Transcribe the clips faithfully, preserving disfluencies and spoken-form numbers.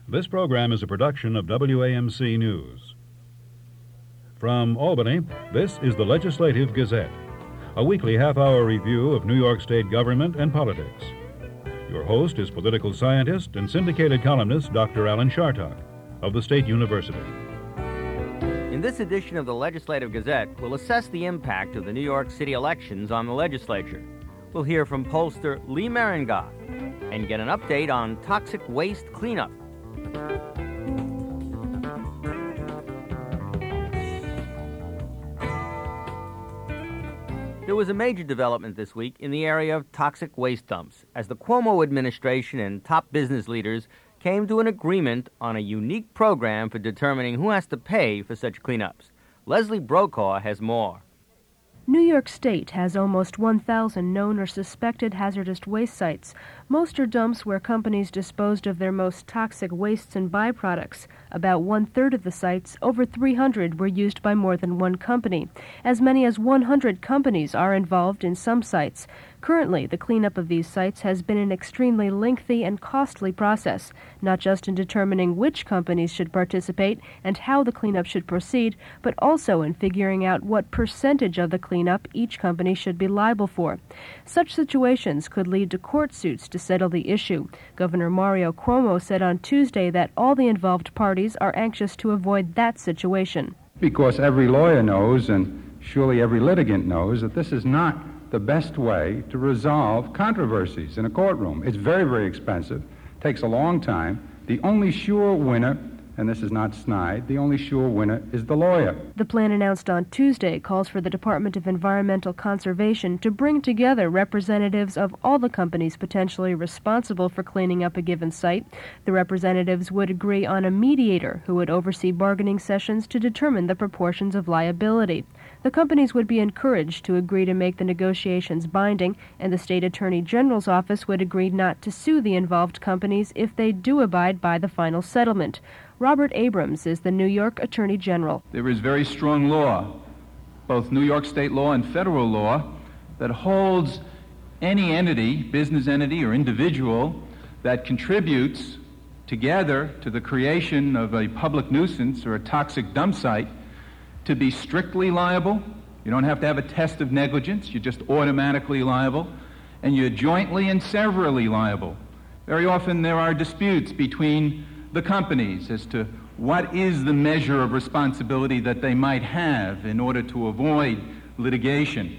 This program is a production of W A M C News. From Albany, this is the Legislative Gazette, a weekly half-hour review of New York State government and politics. Your host is political scientist and syndicated columnist Doctor Alan Chartock of the State University. In this edition of the Legislative Gazette, we'll assess the impact of the New York City elections on the legislature. We'll hear from pollster Lee Merengoff and get an update on toxic waste cleanup. There was a major development this week in the area of toxic waste dumps as the Cuomo administration and top business leaders came to an agreement on a unique program for determining who has to pay for such cleanups. Leslie Brokaw has more. New York State has almost one thousand known or suspected hazardous waste sites. Most are dumps where companies disposed of their most toxic wastes and byproducts. About one-third of the sites, over three hundred, were used by more than one company. As many as one hundred companies are involved in some sites. Currently, the cleanup of these sites has been an extremely lengthy and costly process, not just in determining which companies should participate and how the cleanup should proceed, but also in figuring out what percentage of the cleanup each company should be liable for. Such situations could lead to court suits to settle the issue. Governor Mario Cuomo said on Tuesday that all the involved parties are anxious to avoid that situation. Because every lawyer knows, and surely every litigant knows, that this is not the best way to resolve controversies in a courtroom. It's very, very expensive, takes a long time. The only sure winner, and this is not snide, the only sure winner is the lawyer. The plan announced on Tuesday calls for the Department of Environmental Conservation to bring together representatives of all the companies potentially responsible for cleaning up a given site. The representatives would agree on a mediator who would oversee bargaining sessions to determine the proportions of liability. The companies would be encouraged to agree to make the negotiations binding, and the State Attorney General's office would agree not to sue the involved companies if they do abide by the final settlement. Robert Abrams is the New York Attorney General. There is very strong law, both New York state law and federal law, that holds any entity, business entity or individual, that contributes together to the creation of a public nuisance or a toxic dump site to be strictly liable. You don't have to have a test of negligence. You're just automatically liable. And you're jointly and severally liable. Very often there are disputes between the companies as to what is the measure of responsibility that they might have in order to avoid litigation.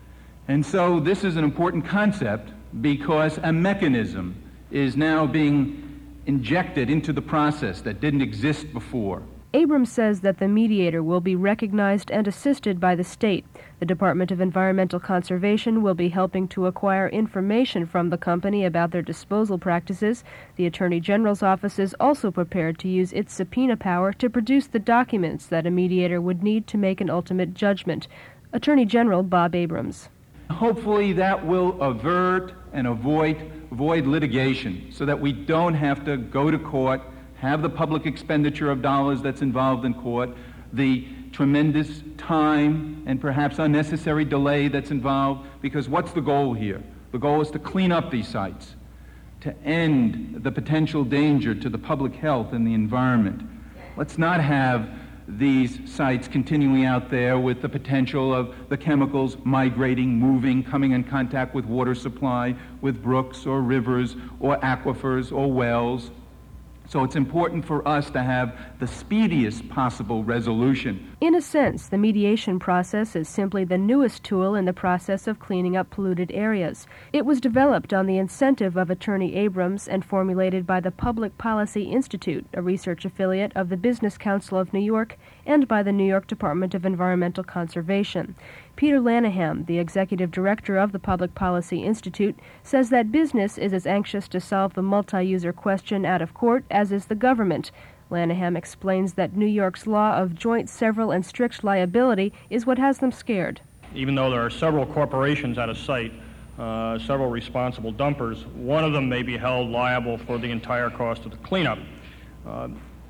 And so this is an important concept because a mechanism is now being injected into the process that didn't exist before. Abrams says that the mediator will be recognized and assisted by the state. The Department of Environmental Conservation will be helping to acquire information from the company about their disposal practices. The Attorney General's office is also prepared to use its subpoena power to produce the documents that a mediator would need to make an ultimate judgment. Attorney General Bob Abrams. Hopefully that will avert and avoid, avoid litigation so that we don't have to go to court, have the public expenditure of dollars that's involved in court, the tremendous time and perhaps unnecessary delay that's involved, because what's the goal here? The goal is to clean up these sites, to end the potential danger to the public health and the environment. Let's not have these sites continuing out there with the potential of the chemicals migrating, moving, coming in contact with water supply, with brooks or rivers or aquifers or wells. So it's important for us to have the speediest possible resolution. In a sense, the mediation process is simply the newest tool in the process of cleaning up polluted areas. It was developed on the incentive of Attorney Abrams and formulated by the Public Policy Institute, a research affiliate of the Business Council of New York, and by the New York Department of Environmental Conservation. Peter Lanahan, the executive director of the Public Policy Institute, says that business is as anxious to solve the multi-user question out of court as is the government. Lanahan explains that New York's law of joint, several, and strict liability is what has them scared. Even though there are several corporations at a site, uh, several responsible dumpers, one of them may be held liable for the entire cost of the cleanup. Uh,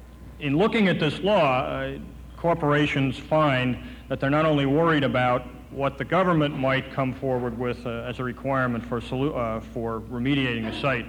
in looking at this law, uh, corporations find that they're not only worried about what the government might come forward with uh, as a requirement for, solu- uh, for remediating the site,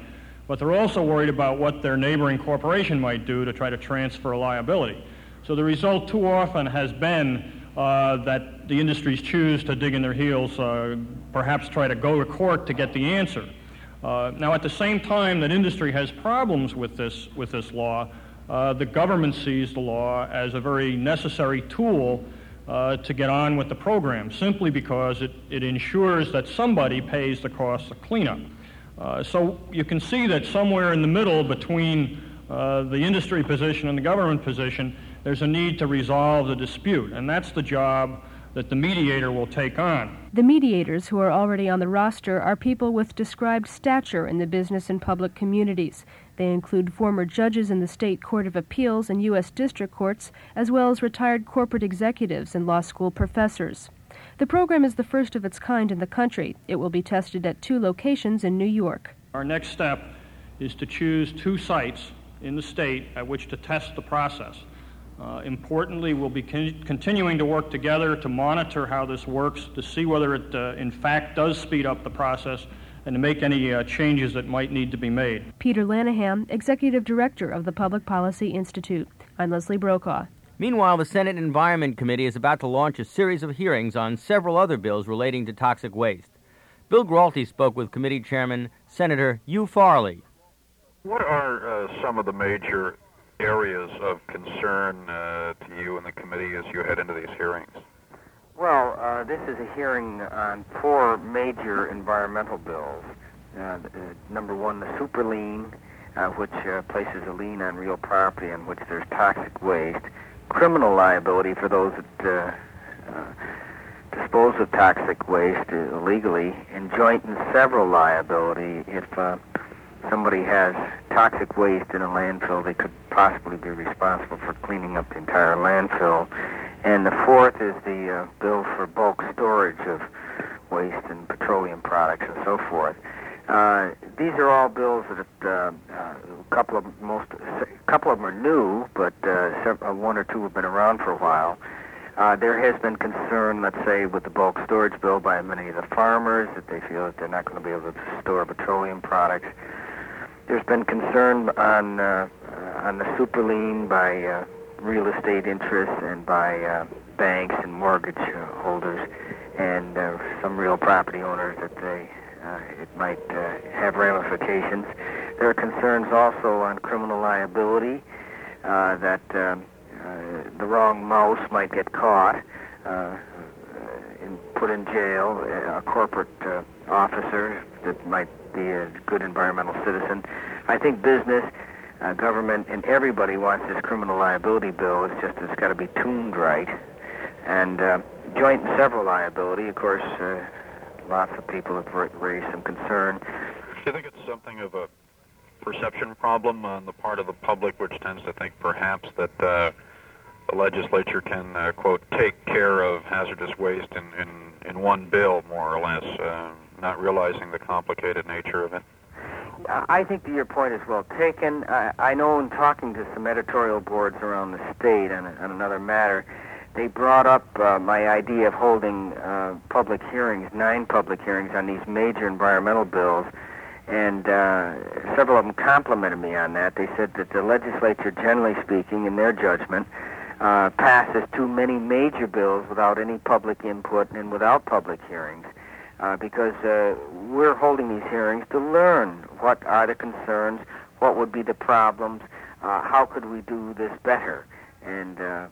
but they're also worried about what their neighboring corporation might do to try to transfer liability. So the result too often has been uh, that the industries choose to dig in their heels, uh, perhaps try to go to court to get the answer. Uh, now, at the same time that industry has problems with this, with this law, uh, the government sees the law as a very necessary tool uh, to get on with the program, simply because it, it ensures that somebody pays the cost of cleanup. Uh, so you can see that somewhere in the middle between uh, the industry position and the government position, there's a need to resolve the dispute, and that's the job that the mediator will take on. The mediators who are already on the roster are people with described stature in the business and public communities. They include former judges in the State Court of Appeals and U S District Courts, as well as retired corporate executives and law school professors. The program is the first of its kind in the country. It will be tested at two locations in New York. Our next step is to choose two sites in the state at which to test the process. Uh, importantly, we'll be con- continuing to work together to monitor how this works, to see whether it uh, in fact does speed up the process, and to make any uh, changes that might need to be made. Peter Lanahan, Executive Director of the Public Policy Institute. I'm Leslie Brokaw. Meanwhile, the Senate Environment Committee is about to launch a series of hearings on several other bills relating to toxic waste. Bill Gralty spoke with Committee Chairman Senator Hugh Farley. What are uh, some of the major areas of concern uh, to you and the committee as you head into these hearings? Well, uh, this is a hearing on four major environmental bills. Uh, uh, number one, the super lien, uh, which uh, places a lien on real property in which there's toxic waste. Criminal liability for those that uh, uh, dispose of toxic waste illegally. And joint and several liability if uh, somebody has toxic waste in a landfill, they could possibly be responsible for cleaning up the entire landfill. And the fourth is the uh, bill for bulk storage of waste and petroleum products and so forth. Uh, these are all bills that uh, uh, a couple of most a couple of them are new, but uh, several, one or two have been around for a while. Uh, there has been concern, let's say, with the bulk storage bill by many of the farmers that they feel that they're not going to be able to store petroleum products. There's been concern on uh, on the super lien by uh, real estate interests and by uh, banks and mortgage holders and uh, some real property owners that they uh, it might uh, have ramifications. There are concerns also on criminal liability uh, that um, uh, the wrong mouse might get caught uh, and put in jail. A corporate uh, officer that might be a good environmental citizen. I think business, uh, government, and everybody wants this criminal liability bill. It's just it's got to be tuned right. And uh, joint and several liability, of course, uh, lots of people have raised some concern. Do you think it's something of a perception problem on the part of the public, which tends to think perhaps that uh, the legislature can, uh, quote, take care of hazardous waste in, in, in one bill, more or less, uh, not realizing the complicated nature of it? I think that your point is well taken. I, I know in talking to some editorial boards around the state on, on another matter, they brought up uh, my idea of holding uh, public hearings, nine public hearings on these major environmental bills, and uh, several of them complimented me on that. They said that the legislature, generally speaking, in their judgment, uh, passes too many major bills without any public input and without public hearings. Uh, because uh, we're holding these hearings to learn what are the concerns, what would be the problems, uh, how could we do this better. And uh,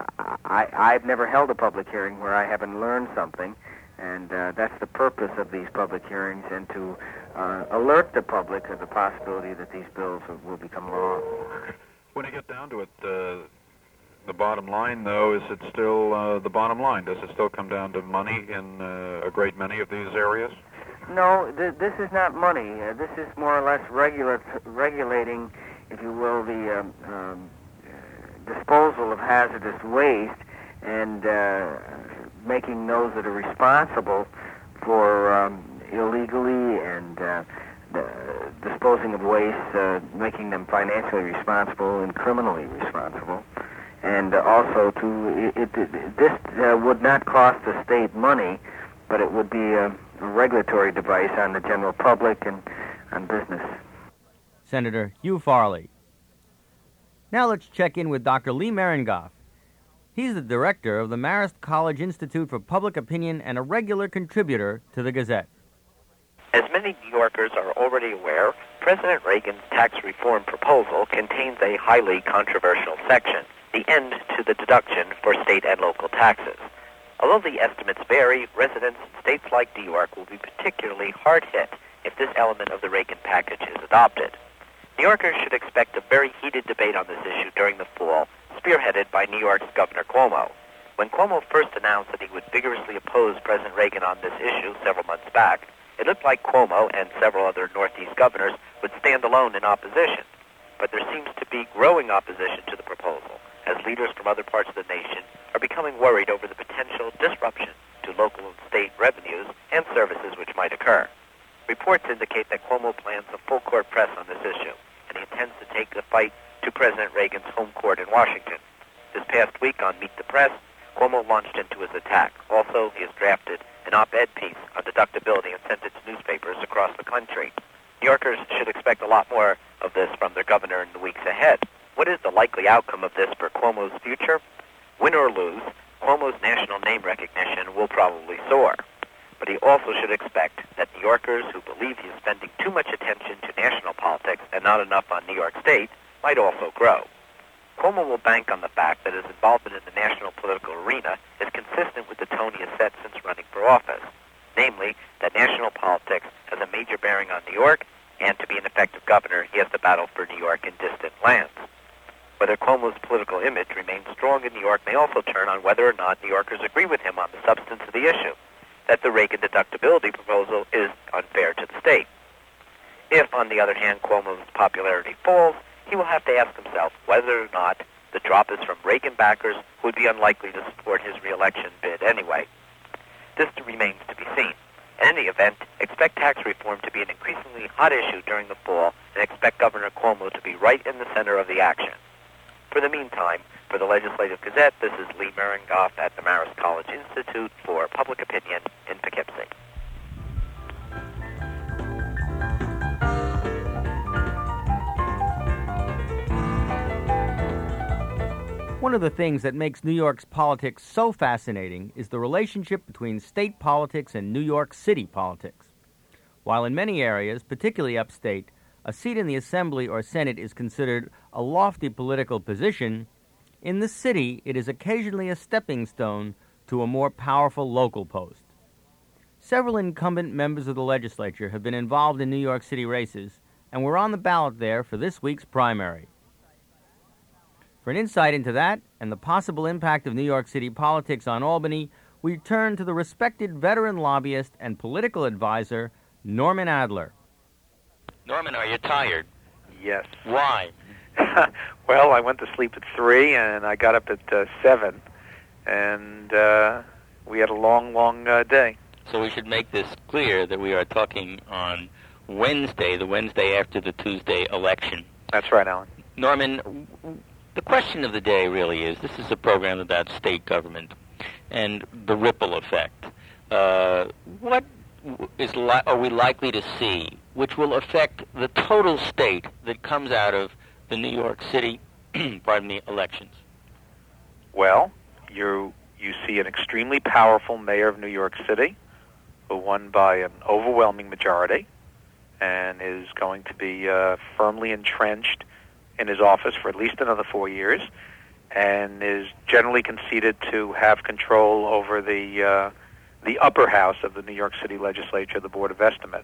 I, I've never held a public hearing where I haven't learned something, and uh, that's the purpose of these public hearings, and to uh, alert the public of the possibility that these bills will become law. When you get down to it, uh, the bottom line, though, is it still uh, the bottom line? Does it still come down to money in uh, a great many of these areas? No, th- this is not money. Uh, this is more or less regula- regulating, if you will, the um, um, disposal of hazardous waste and uh, making those that are responsible for um, illegally and uh, the disposing of waste, uh, making them financially responsible and criminally responsible. And uh, also, to it, it, it, this uh, would not cost the state money, but it would be a, a regulatory device on the general public and on business. Senator Hugh Farley. Now let's check in with Doctor Lee Merengoff. He's the director of the Marist College Institute for Public Opinion and a regular contributor to the Gazette. As many New Yorkers are already aware, President Reagan's tax reform proposal contains a highly controversial section, the end to the deduction for state and local taxes. Although the estimates vary, residents in states like New York will be particularly hard hit if this element of the Reagan package is adopted. New Yorkers should expect a very heated debate on this issue during the fall, spearheaded by New York's Governor Cuomo. When Cuomo first announced that he would vigorously oppose President Reagan on this issue several months back, it looked like Cuomo and several other Northeast governors would stand alone in opposition. But there seems to be growing opposition to the proposal, as leaders from other parts of the nation are becoming worried over the potential disruption to local and state revenues and services which might occur. Reports indicate that Cuomo plans a full-court press on this issue, and he intends to take the fight to President Reagan's home court in Washington. This past week on Meet the Press, Cuomo launched into his attack. Also, he has drafted an op-ed piece on deductibility and sent it to newspapers across the country. New Yorkers should expect a lot more of this from their governor in the weeks ahead. What is the likely outcome of this for Cuomo's future? Win or lose, Cuomo's national name recognition will probably soar. But he also should expect that New Yorkers who believe he is spending too much attention to national politics and not enough on New York State might also grow. Cuomo will bank on the fact that his involvement in the national political arena is consistent with the tone he has set since running for office, namely that national politics has a major bearing on New York, and to be an effective governor, he has to battle for New York in distant lands. Whether Cuomo's political image remains strong in New York may also turn on whether or not New Yorkers agree with him on the substance of the issue, that the Reagan deductibility proposal is unfair to the state. If, on the other hand, Cuomo's popularity falls, he will have to ask himself whether or not the drop is from Reagan backers who would be unlikely to support his re-election bid anyway. This remains to be seen. In any event, expect tax reform to be an increasingly hot issue during the fall, and expect Governor Cuomo to be right in the center of the action. For the meantime, for the Legislative Gazette, this is Lee Merengoff at the Marist College Institute for Public Opinion in Poughkeepsie. One of the things that makes New York's politics so fascinating is the relationship between state politics and New York City politics. While in many areas, particularly upstate, a seat in the Assembly or Senate is considered a lofty political position, in the city it is occasionally a stepping stone to a more powerful local post. Several incumbent members of the legislature have been involved in New York City races and were on the ballot there for this week's primary. For an insight into that and the possible impact of New York City politics on Albany, we turn to the respected veteran lobbyist and political advisor, Norman Adler. Norman, are you tired? Yes. Why? Well, I went to sleep at three, and I got up at uh, seven, and uh, we had a long, long uh, day. So we should make this clear that we are talking on Wednesday, the Wednesday after the Tuesday election. That's right, Alan. Norman, the question of the day really is, this is a program about state government and the ripple effect. Uh, what is li- are we likely to see which will affect the total state that comes out of the New York City pardon me, elections? Well, you you see an extremely powerful mayor of New York City who won by an overwhelming majority and is going to be uh, firmly entrenched in his office for at least another four years, and is generally conceded to have control over the uh, the upper house of the New York City Legislature, the Board of Estimate.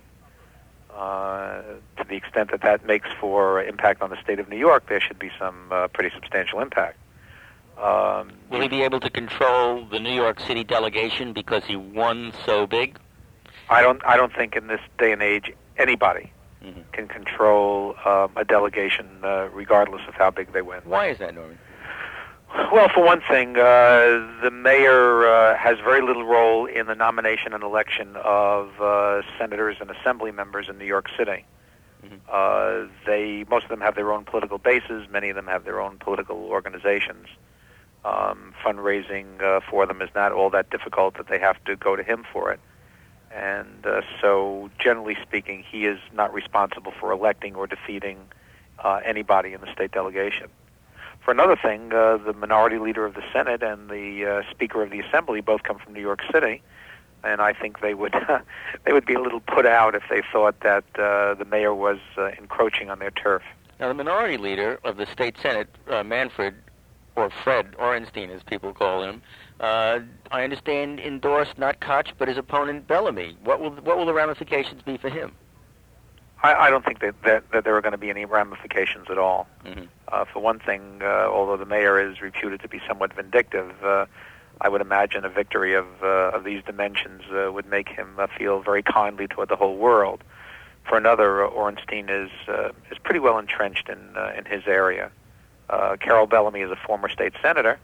Uh, to the extent that that makes for impact on the state of New York, there should be some uh, pretty substantial impact. Um, Will he be able to control the New York City delegation because he won so big? I don't. I don't think in this day and age anybody mm-hmm. can control um, a delegation, uh, regardless of how big they win. Why is that, Norman? Well, for one thing, uh, the mayor uh, has very little role in the nomination and election of uh, senators and assembly members in New York City. Mm-hmm. Uh, they, most of them have their own political bases. Many of them have their own political organizations. Um, fundraising uh, for them is not all that difficult that they have to go to him for it. And uh, so, generally speaking, he is not responsible for electing or defeating uh, anybody in the state delegation. For another thing, uh, the minority leader of the Senate and the uh, Speaker of the Assembly both come from New York City, and I think they would they would be a little put out if they thought that uh, the mayor was uh, encroaching on their turf. Now, the minority leader of the state Senate, uh, Manfred, or Fred Orenstein, as people call him, uh, I understand endorsed not Koch but his opponent Bellamy. What will what will the ramifications be for him? I, I don't think that, that, that there are going to be any ramifications at all. Mm-hmm. Uh, for one thing, uh, although the mayor is reputed to be somewhat vindictive, uh, I would imagine a victory of uh, of these dimensions uh, would make him uh, feel very kindly toward the whole world. For another, uh, Orenstein is uh, is pretty well entrenched in uh, in his area. Uh, Carol Bellamy is a former state senator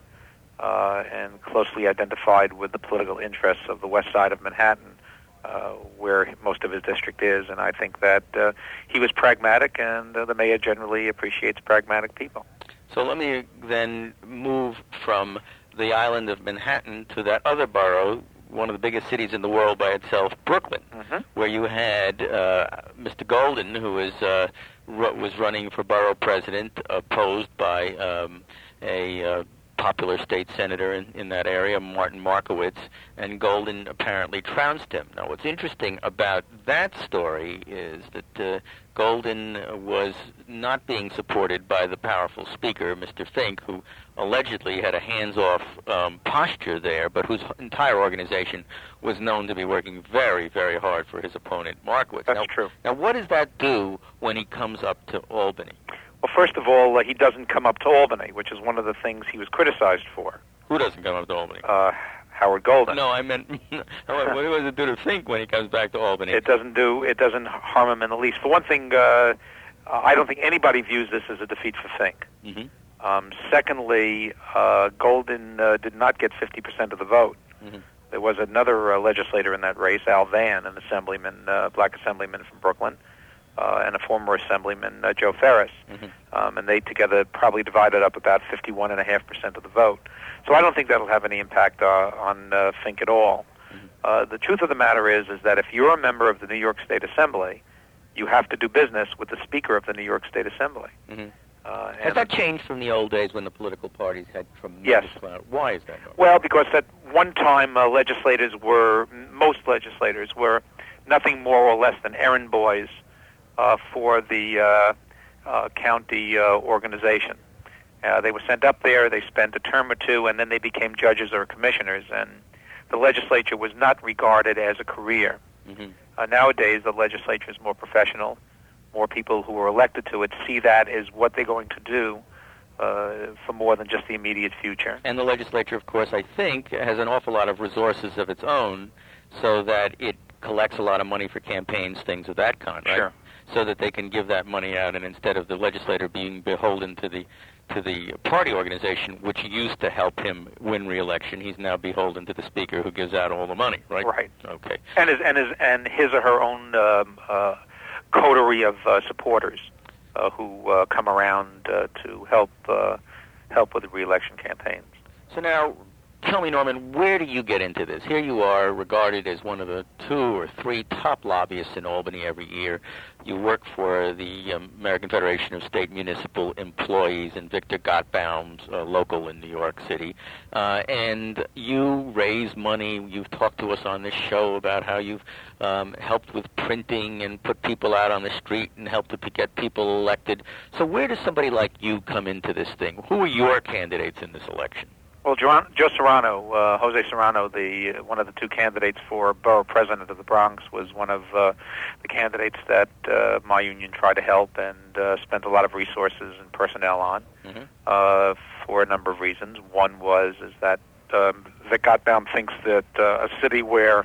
uh, and closely identified with the political interests of the west side of Manhattan, uh, where most of his district is, and I think that uh, he was pragmatic, and uh, the mayor generally appreciates pragmatic people. So let me then move from the island of Manhattan to that other borough, one of the biggest cities in the world by itself, Brooklyn, mm-hmm. where you had uh, Mister Golden, who was uh, r- was running for borough president, opposed by um, a uh, popular state senator in, in that area, Martin Markowitz, and Golden apparently trounced him. Now, what's interesting about that story is that uh, Golden was not being supported by the powerful speaker, Mister Fink, who allegedly had a hands-off um, posture there, but whose entire organization was known to be working very, very hard for his opponent, Markowitz. That's now, true. Now, what does that do when he comes up to Albany? Well, first of all, uh, he doesn't come up to Albany, which is one of the things he was criticized for. Who doesn't come up to Albany? Uh, Howard Golden. No, I meant, what does it do to Fink when he comes back to Albany? It doesn't do. It doesn't harm him in the least. For one thing, uh, I don't think anybody views this as a defeat for Fink. Mm-hmm. Um, secondly, uh, Golden uh, did not get fifty percent of the vote. Mm-hmm. There was another uh, legislator in that race, Al Vann, an assemblyman, uh, black assemblyman from Brooklyn, uh, and a former assemblyman, uh, Joe Ferris. Mm-hmm. Um, and they together probably divided up about fifty-one point five percent of the vote. So I don't think that'll have any impact uh, on uh, Fink at all. Mm-hmm. Uh, the truth of the matter is, is that if you're a member of the New York State Assembly, you have to do business with the Speaker of the New York State Assembly. Mm-hmm. Uh, Has that changed from the old days when the political parties had tremendous Yes. clout? Why is that? Well, because at one time uh, legislators were, most legislators were nothing more or less than errand boys uh, for the uh, uh, county uh, organization. Uh, they were sent up there, they spent a term or two, and then they became judges or commissioners, and the legislature was not regarded as a career. Mm-hmm. Uh, nowadays, the legislature is more professional. More people who are elected to it see that as what they're going to do uh, for more than just the immediate future. And the legislature, of course, I think, has an awful lot of resources of its own so that it collects a lot of money for campaigns, things of that kind, right? Sure. So that they can give that money out, and instead of the legislator being beholden to the to the party organization, which used to help him win re-election, he's now beholden to the speaker who gives out all the money, right? Right. Okay. And his and his and his or her own um, uh, coterie of uh, supporters uh, who uh, come around uh, to help uh, help with the re-election campaigns. So now, tell me, Norman, where do you get into this? Here you are, regarded as one of the two or three top lobbyists in Albany every year. You work for the um, American Federation of State Municipal Employees and Victor Gottbaum's uh, local in New York City. Uh, and you raise money. You've talked to us on this show about how you've um, helped with printing and put people out on the street and helped to get people elected. So where does somebody like you come into this thing? Who are your candidates in this election? Well, Joe, Joe Serrano, uh, Jose Serrano, the one of the two candidates for borough president of the Bronx, was one of uh, the candidates that uh, my union tried to help and uh, spent a lot of resources and personnel on Mm-hmm. uh, for a number of reasons. One was is that um, Vic Gottbaum thinks that uh, a city where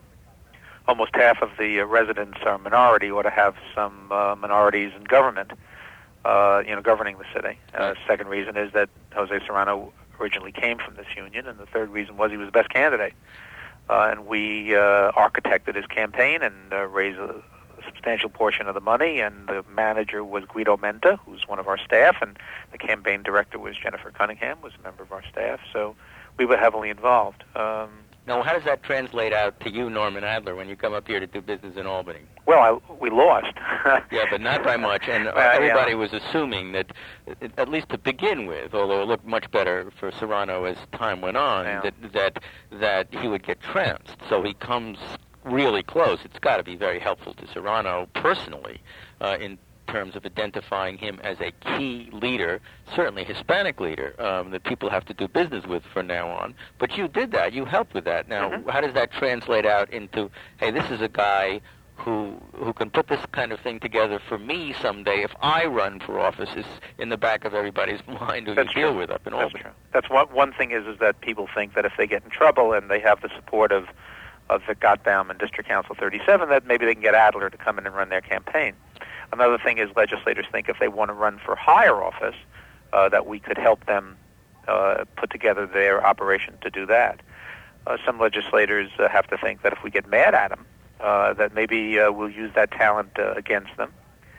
almost half of the uh, residents are minority ought to have some uh, minorities in government, uh, you know, governing the city. Uh, second reason is that Jose Serrano originally came from this union, and the third reason was he was the best candidate. Uh, and we uh, architected his campaign and uh, raised a, a substantial portion of the money, and the manager was Guido Menta, who's one of our staff, and the campaign director was Jennifer Cunningham, was a member of our staff, so we were heavily involved. Um, Now, how does that translate out to you, Norman Adler, when you come up here to do business in Albany? Well, I, we lost. Yeah, but not by much, and uh, Well, everybody yeah. was assuming that, at least to begin with, although it looked much better for Serrano as time went on, Yeah. that that that he would get trounced. So he comes really close. It's got to be very helpful to Serrano personally uh, in terms of identifying him as a key leader, certainly Hispanic leader, um, that people have to do business with from now on. But you did that. You helped with that. Now, Mm-hmm. how does that translate out into, hey, this is a guy who who can put this kind of thing together for me someday if I run for office, is in the back of everybody's mind who That's you deal true. with up in That's Albany. true. That's one, one thing is, is that people think that if they get in trouble and they have the support of, of Vic Gottbaum and District Council thirty-seven, that maybe they can get Adler to come in and run their campaign. Another thing is legislators think if they want to run for higher office, uh, that we could help them uh, put together their operation to do that. Uh, some legislators uh, have to think that if we get mad at them, uh, that maybe uh, we'll use that talent uh, against them.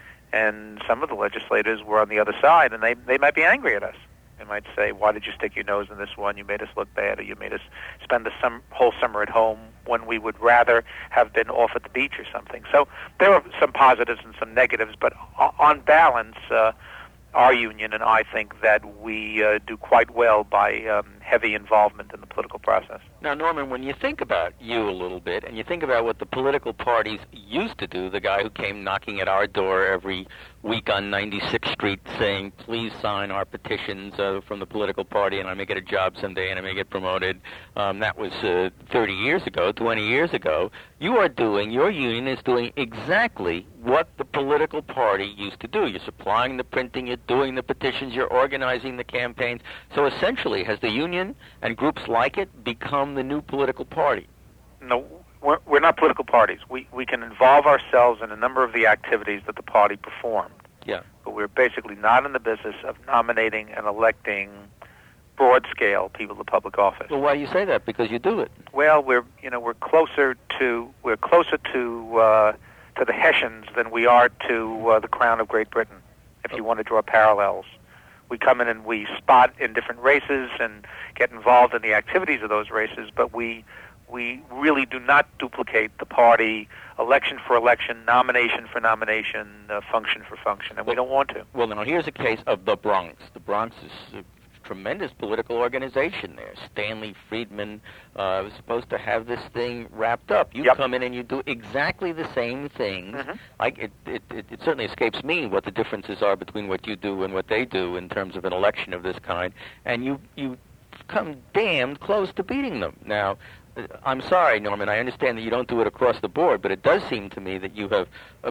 And some of the legislators were on the other side, and they, they might be angry at us. They might say, why did you stick your nose in this one? You made us look bad, or you made us spend the sum- whole summer at home when we would rather have been off at the beach or something. So there are some positives and some negatives, but o- on balance, uh, our union and I think that we uh, do quite well by um, heavy involvement in the political process. Now, Norman, when you think about you a little bit, and you think about what the political parties used to do, the guy who came knocking at our door every week on ninety-sixth Street saying, please sign our petitions uh, from the political party and I may get a job someday and I may get promoted, um, that was uh, thirty years ago, twenty years ago. You are doing, your union is doing exactly what the political party used to do. You're supplying the printing, you're doing the petitions, you're organizing the campaigns. So essentially, has the union and groups like it become the new political party? No, we're, we're not political parties. We, we can involve ourselves in a number of the activities that the party performed. Yeah. But we're basically not in the business of nominating and electing broad-scale people to public office. Well, why do you say that? Because you do it. Well, we're you know we're closer to we're closer to uh, to the Hessians than we are to uh, the Crown of Great Britain. If you want to draw parallels, we come in and we spot in different races and get involved in the activities of those races, but we we really do not duplicate the party election for election, nomination for nomination, uh, function for function, and we don't want to. Well, now here's a case of the Bronx. The Bronx is a tremendous political organization there. Stanley Friedman uh, was supposed to have this thing wrapped up. You Yep. come in and you do exactly the same things. Mm-hmm. Like it, it, it, it certainly escapes me what the differences are between what you do and what they do in terms of an election of this kind, and you you come damned close to beating them. Now, uh, I'm sorry, Norman, I understand that you don't do it across the board, but it does seem to me that you have uh,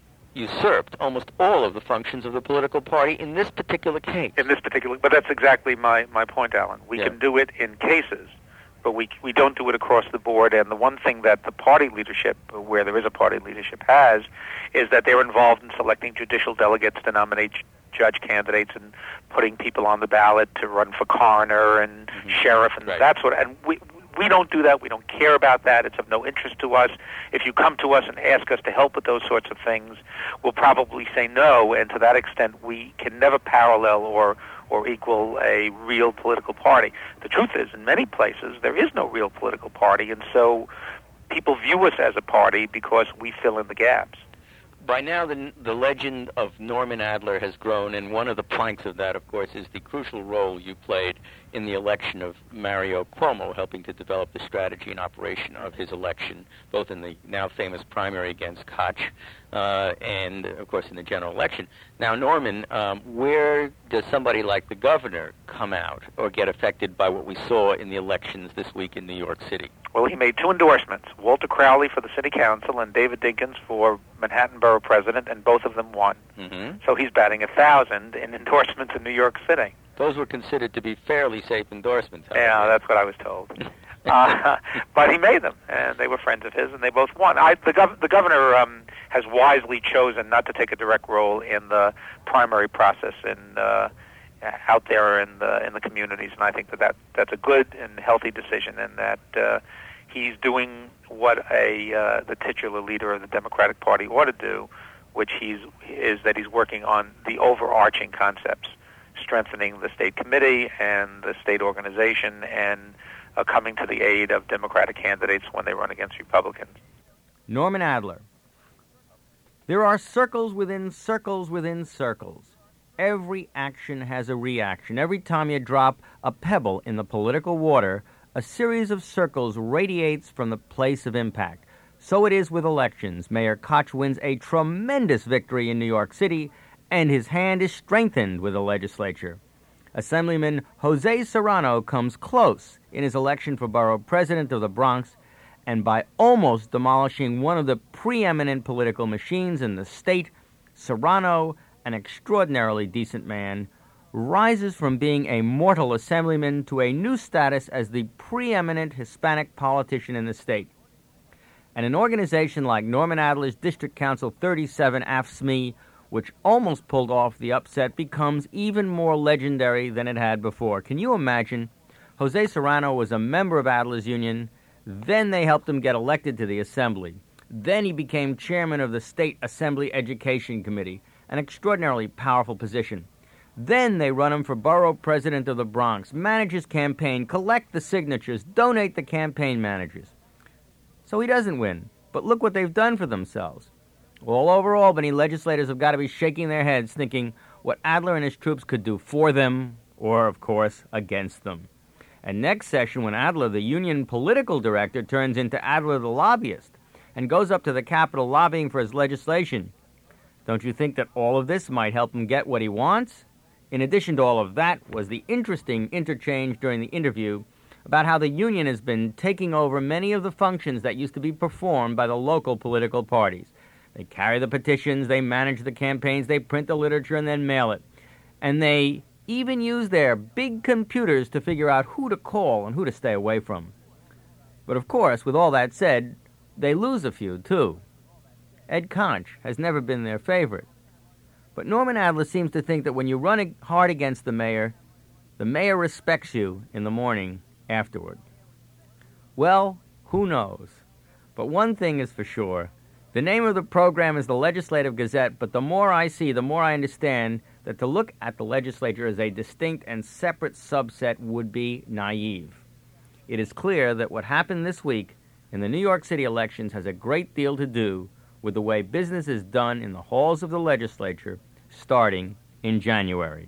usurped almost all of the functions of the political party in this particular case. In this particular, but that's exactly my, my point, Alan. We Yeah. can do it in cases, but we we don't do it across the board. And the one thing that the party leadership, where there is a party leadership, has, is that they're involved in selecting judicial delegates to nominate j- judge candidates and putting people on the ballot to run for coroner and Mm-hmm. sheriff and Right. that sort of. And we we don't do that. We don't care about that. It's of no interest to us. If you come to us and ask us to help with those sorts of things, we'll probably say no. And to that extent, we can never parallel or or equal a real political party. The truth is, in many places, there is no real political party, and so people view us as a party because we fill in the gaps. By now, the, the legend of Norman Adler has grown, and one of the planks of that, of course, is the crucial role you played in the election of Mario Cuomo, helping to develop the strategy and operation of his election, both in the now famous primary against Koch uh, and, of course, in the general election. Now, Norman, um, where does somebody like the governor come out or get affected by what we saw in the elections this week in New York City? Well, he made two endorsements, Walter Crowley for the city council and David Dinkins for Manhattan Borough president, and both of them won. Mm-hmm. So he's batting a thousand in endorsements in New York City. Those were considered to be fairly safe endorsements. Yeah, however. that's what I was told. uh, but he made them, and they were friends of his, and they both won. I, the, gov- the governor um, has wisely chosen not to take a direct role in the primary process in, uh, out there in the in the communities, and I think that, that that's a good and healthy decision, and that uh, he's doing what a uh, the titular leader of the Democratic Party ought to do, which he's is that he's working on the overarching concepts, strengthening the state committee and the state organization, and uh, coming to the aid of Democratic candidates when they run against Republicans. Norman Adler. There are circles within circles within circles. Every action has a reaction. Every time you drop a pebble in the political water, a series of circles radiates from the place of impact. So it is with elections. Mayor Koch wins a tremendous victory in New York City, and his hand is strengthened with the legislature. Assemblyman Jose Serrano comes close in his election for borough president of the Bronx, and by almost demolishing one of the preeminent political machines in the state, Serrano, an extraordinarily decent man, rises from being a mortal assemblyman to a new status as the preeminent Hispanic politician in the state. And an organization like Norman Adler's District Council thirty-seven A F S M E, which almost pulled off the upset, becomes even more legendary than it had before. Can you imagine? Jose Serrano was a member of Adler's Union. Then they helped him get elected to the Assembly. Then he became chairman of the State Assembly Education Committee, an extraordinarily powerful position. Then they run him for borough president of the Bronx, manage his campaign, collect the signatures, donate the campaign managers. So he doesn't win. But look what they've done for themselves. All over Albany, legislators have got to be shaking their heads thinking what Adler and his troops could do for them or, of course, against them. And next session, when Adler, the union political director, turns into Adler the lobbyist and goes up to the Capitol lobbying for his legislation, don't you think that all of this might help him get what he wants? In addition to all of that was the interesting interchange during the interview about how the union has been taking over many of the functions that used to be performed by the local political parties. They carry the petitions, they manage the campaigns, they print the literature and then mail it. And they even use their big computers to figure out who to call and who to stay away from. But of course, with all that said, they lose a few, too. Ed Koch has never been their favorite. But Norman Adler seems to think that when you run hard against the mayor, the mayor respects you in the morning afterward. Well, who knows? But one thing is for sure. The name of the program is the Legislative Gazette, but the more I see, the more I understand that to look at the legislature as a distinct and separate subset would be naive. It is clear that what happened this week in the New York City elections has a great deal to do with the way business is done in the halls of the legislature starting in January.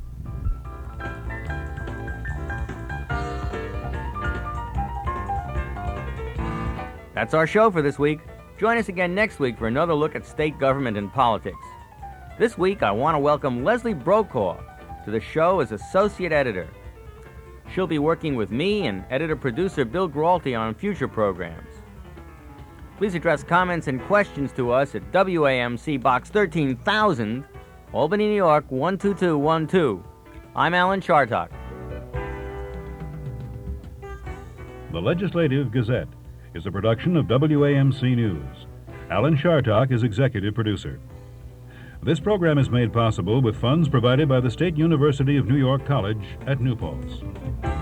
That's our show for this week. Join us again next week for another look at state government and politics. This week, I want to welcome Leslie Brokaw to the show as associate editor. She'll be working with me and editor-producer Bill Gralty on future programs. Please address comments and questions to us at W A M C Box thirteen thousand, Albany, New York one two two one two. I'm Alan Chartock. The Legislative Gazette is a production of W A M C News. Alan Chartock is executive producer. This program is made possible with funds provided by the State University of New York College at New Paltz.